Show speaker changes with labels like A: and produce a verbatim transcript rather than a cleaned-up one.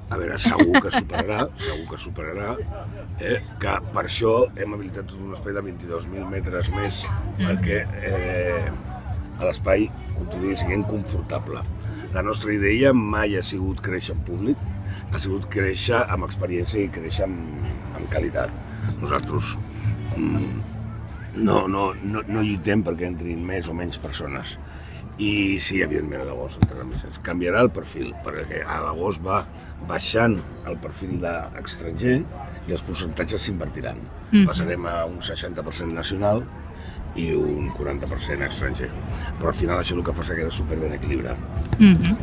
A: A veure, segur que superarà, segur que superarà, eh, que per això hem habilitat tot un espai de vint-i-dos mil metres més, perquè eh, l'espai continuï sent confortable. La nostra idea mai ha sigut créixer en públic, ha sigut créixer amb experiència i créixer amb, amb qualitat. Nosaltres mm, no, no, no, no lluitem perquè entrin més o menys persones. I sí, evidentment, a l'agost entrarà més. Es canviarà el perfil, perquè a l'agost va baixant el perfil d'estranger i els percentatges s'invertiran. Mm. Passarem a un seixanta per cent nacional i un quaranta per cent estranger. Però al final això el que fa és que queda superben equilibrat.
B: Mm-hmm.